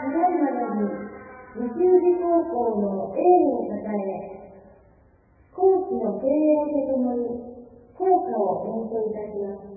ただいまより西宇治高校の栄誉をたたえ、校旗の敬礼とともに校歌を演奏いたします。